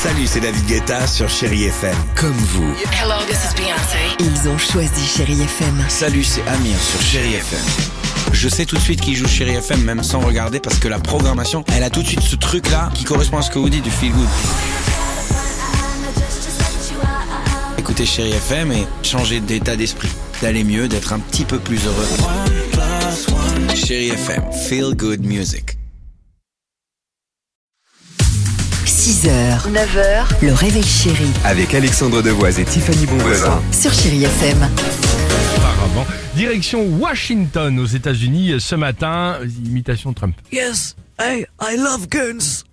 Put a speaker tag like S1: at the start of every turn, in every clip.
S1: Salut, c'est David Guetta sur Chérie FM. Comme vous.
S2: Hello, this is Beyoncé.
S3: Ils ont choisi Chérie FM.
S1: Salut, c'est Amir sur Chérie FM. Je sais tout de suite qui joue Chérie FM, même sans regarder, parce que la programmation, elle a tout de suite ce truc-là qui correspond à ce que vous dites du feel good. Écoutez Chérie FM et changez d'état d'esprit, d'aller mieux, d'être un petit peu plus heureux. Chérie FM, feel good music.
S3: 6h, 9h, le réveil chéri
S4: Avec Alexandre Devoise et Tiffany Bonvoisin.
S3: sur Chérie FM.
S5: Auparavant, direction Washington aux États-Unis ce matin, imitation Trump.
S6: Yes, hey, I love guns.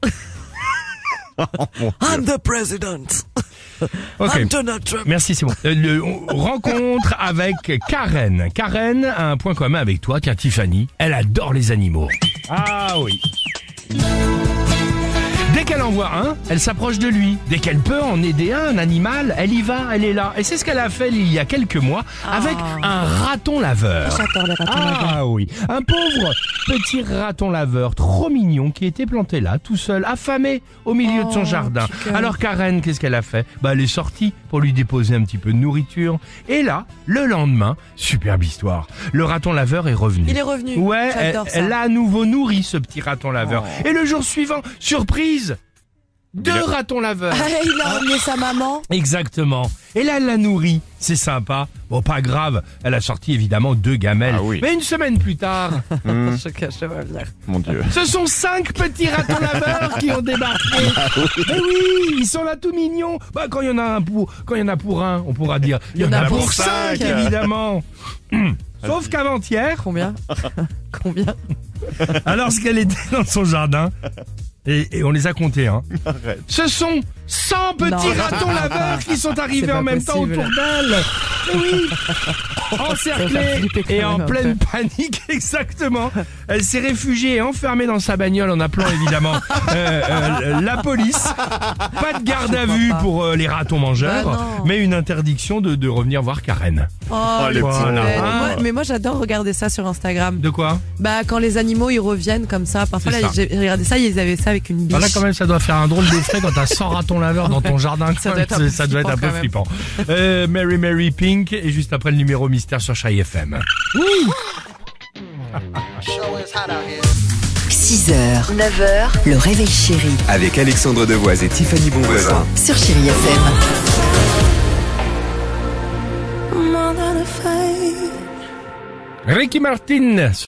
S6: I'm the president.
S5: Ok.
S6: I'm Donald Trump.
S5: Merci, c'est bon. Rencontre avec Karen. Karen a un point commun avec toi, tiens Tiffany, elle adore les animaux. Ah oui. Dès qu'elle en voit un, elle s'approche de lui. Dès qu'elle peut en aider un animal, elle y va, elle est là. Et c'est ce qu'elle a fait il y a quelques mois avec un raton laveur.
S7: J'adore les ratons laveurs.
S5: Ah oui, un pauvre petit raton laveur trop mignon qui était planté là, tout seul, affamé au milieu de son jardin. Alors Karen, qu'est-ce qu'elle a fait ? Elle est sortie pour lui déposer un petit peu de nourriture. Et là, le lendemain, superbe histoire, le raton laveur est revenu.
S7: Il est revenu.
S5: Ouais,
S7: J'adore ça.
S5: elle a à nouveau nourri ce petit raton laveur. Et le jour suivant, surprise, 2 ratons laveurs.
S7: Ah, il a emmené sa maman.
S5: Exactement. Et là, elle l'a nourri. C'est sympa. Bon, pas grave. Elle a sorti évidemment 2 gamelles.
S4: Ah oui.
S5: Mais une semaine plus tard,
S7: Je cache, je vais venir.
S4: Mon Dieu.
S5: ce sont 5 petits ratons laveurs qui ont débarqué. Mais oui, ils sont là tout mignons. Quand il y en a pour un, on pourra dire. Il y en a pour 5, évidemment. Sauf qu'avant-hier,
S7: Combien
S5: alors qu'elle était dans son jardin, et on les a comptés, hein. Ce sont 100 petits ratons laveurs qui sont arrivés
S7: C'est pas
S5: en même temps
S7: possible.
S5: autour d'elle. Mais oui,
S7: Ça va
S5: encerclée
S7: faire flipper quand
S5: et
S7: même
S5: en
S7: un
S5: pleine panique, exactement. Elle s'est réfugiée et enfermée dans sa bagnole en appelant évidemment la police. Pas de garde à vue pour les ratons mangeurs,
S7: Bah non.
S5: mais une interdiction de revenir voir Karen.
S7: les
S5: petits
S7: petits
S5: malins.
S7: Mais moi j'adore regarder ça sur Instagram.
S5: De quoi ?
S7: Quand les animaux ils reviennent comme ça, parfois
S5: C'est
S7: là
S5: ça.
S7: j'ai regardé ça, ils avaient ça avec une biche.
S5: Là quand même ça doit faire un drôle d'effet quand t'as 100 ratons laveurs dans ton jardin.
S7: Ça doit être un peu
S5: Ça doit être un peu
S7: flippant,
S5: flippant. Mary Pink et juste après le numéro mystère sur Chérie FM.
S3: 6h, 9h, le réveil chéri
S4: Avec Alexandre Devoise et Tiffany Bonvoisin.
S3: sur Chérie FM.
S5: Ricky Martin